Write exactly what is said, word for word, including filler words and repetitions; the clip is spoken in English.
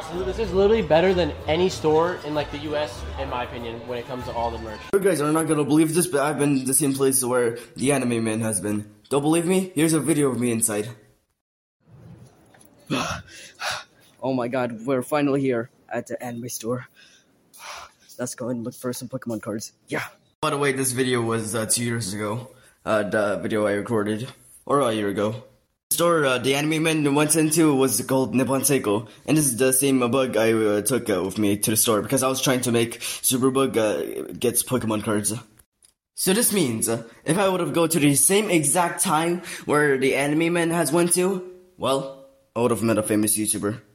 This is literally better than any store in like the U S in my opinion when it comes to all the merch. You guys are not gonna believe this, but I've been in the same place where the Anime Man has been. Don't believe me? Here's a video of me inside. Oh my god, we're finally here at the anime store. Let's go and look for some Pokemon cards. Yeah. By the way, this video was uh, two years ago. Uh, the video I recorded. Or a year ago. The store uh, the Anime Man went into was called Nippon Seiko. And this is the same uh, bug I uh, took uh, with me to the store. Because I was trying to make Superbug uh, gets Pokemon cards. So this means, uh, if I would have go to the same exact time where the Anime Man has went to, well, I would have met a famous YouTuber.